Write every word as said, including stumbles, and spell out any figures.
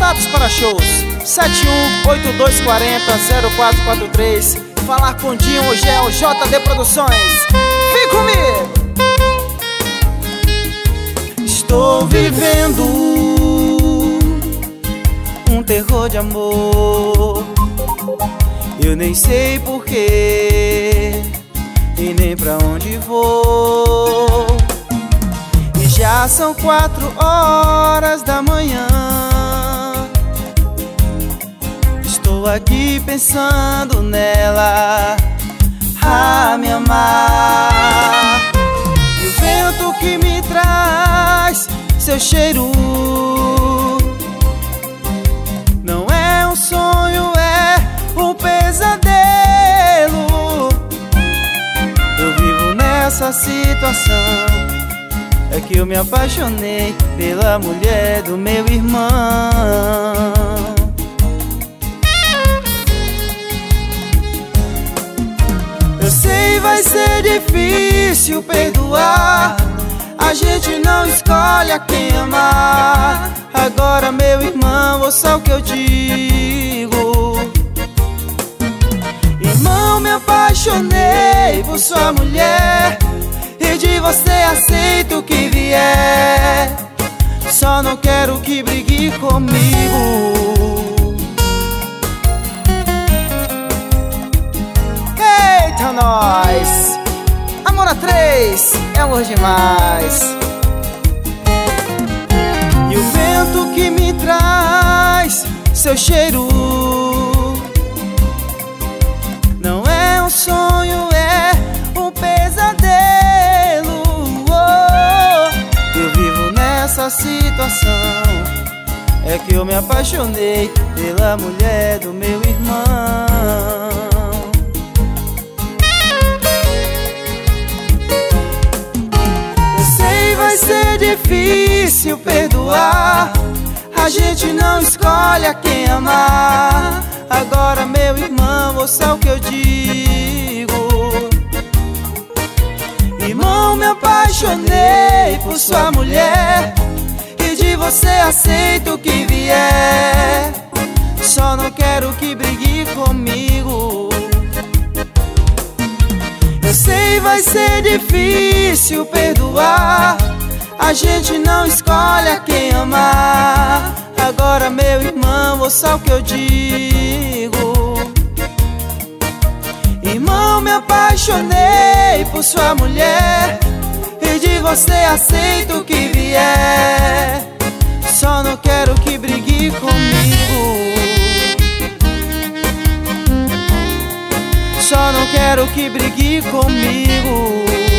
Contatos para shows sete um oito dois quatro zero zero quatro quatro três. Falar com Dinho Ogel, J D Produções. Vem comigo! Estou vivendo um terror de amor. Eu nem sei porquê e nem pra onde vou. E já são quatro horas da manhã. Estou aqui pensando nela, a me amar. E o vento que me traz seu cheiro não é um sonho, é um pesadelo. Eu vivo nessa situação, é que eu me apaixonei pela mulher do meu irmão. Eu sei, vai ser difícil perdoar. A gente não escolhe a quem amar. Agora, meu irmão, ouça o que eu digo. Irmão, me apaixonei por sua mulher e de você aceito o que vier. Só não quero que brigue comigo. Eita, nós! Amor a três é amor demais. E o vento que me traz seu cheiro não é um sonho, é um pesadelo. Oh, eu vivo nessa situação, é que eu me apaixonei pela mulher do meu irmão. Vai ser difícil perdoar. A gente não escolhe a quem amar. Agora, meu irmão, ouça o que eu digo. Irmão, me apaixonei por sua mulher e de você aceito o que vier. Só não quero que brigue comigo. Eu sei, vai ser difícil perdoar. A gente não escolhe a quem amar. Agora, meu irmão, ouça o que eu digo. Irmão, me apaixonei por sua mulher e de você aceito o que vier. Só não quero que brigue comigo. Só não quero que brigue comigo.